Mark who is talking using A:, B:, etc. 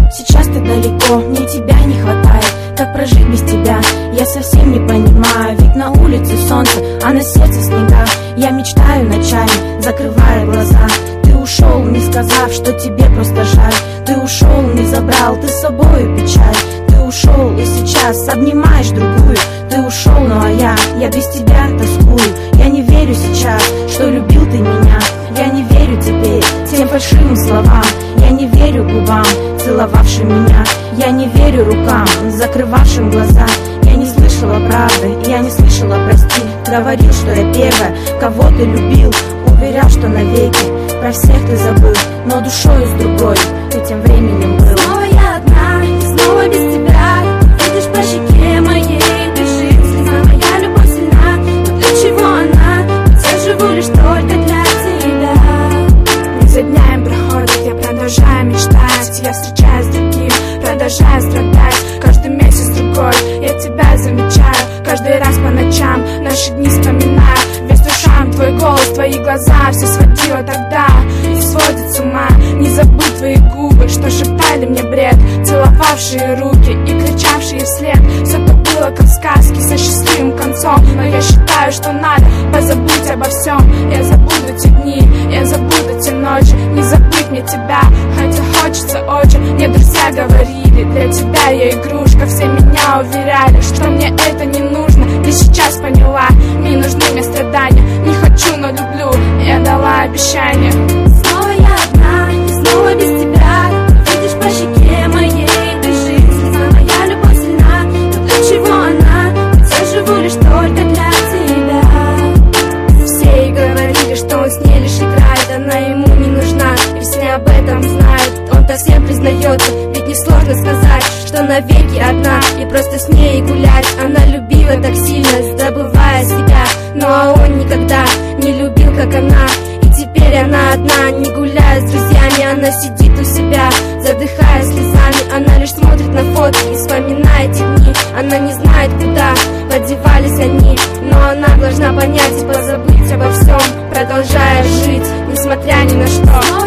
A: Сейчас ты далеко, мне тебя не хватает. Как прожить без тебя, я совсем не понимаю. Ведь на улице солнце, а на сердце снега. Я мечтаю ночами, закрывая глаза. Ты ушел, не сказав, что тебе просто жаль. Ты ушел, не забрал ты с собою печаль. Ты ушел и сейчас обнимаешь другую. Ты ушел, ну а я без тебя тоскую. Я не верю сейчас, что любил ты меня. Я не верю теперь тем фальшивым словам. Я не верю губам, целовавшим меня. Я не верю рукам, закрывавшим глаза. Я не слышала правды, я не слышала прости. Говорил, что я первая, кого ты любил. Уверял, что навеки про всех ты забыл. Но душою с другой ты тем временем был.
B: Снова я одна, и снова без тебя. Видишь по щеке моей бежит слеза. Моя любовь сильна, но для чего она? Ведь я живу лишь только для тебя.
C: Дни за днями проходят, я продолжаю мечтать. Я встречаюсь с другим, продолжаю страдать. Каждый месяц другой, я тебя замечаю. Каждый раз по ночам наши дни вспоминаю. Весь ушам твой голос, твои глаза. Все сводило тогда и сводит с ума. Не забудь твои губы, что шептали мне бред. Целовавшие руки и кричавшие вслед. Все то было как сказки со счастливым концом. Но я считаю, что надо позабыть обо всем. Я забуду те дни, я забуду те ночи. Не забыть мне тебя, хотя хочется очень. Мне друзья говорили, для тебя я игрушка. Все меня уверяли, что мне это не нужно. Ты сейчас поняла, не нужны мне страдания. Не хочу, но люблю, я дала обещание.
B: Снова я одна, и снова без тебя. Видишь по щеке моей бежит слеза. Моя любовь сильна, но для чего она? Ведь я живу лишь только для тебя.
C: Все и говорили, что он с ней лишь играет. Она ему не нужна, и все об этом знают. Он-то всем признается, ведь несложно сказать, что навеки одна, и просто с ней гулять. Она любила так сильно, забывая себя. Но он никогда не любил, как она. И теперь она одна, не гуляет с друзьями. Она сидит у себя, задыхая слезами. Она лишь смотрит на фотки и вспоминает те дни. Она не знает, куда подевались они. Но она должна понять и позабыть обо всем, продолжая жить, несмотря ни на что.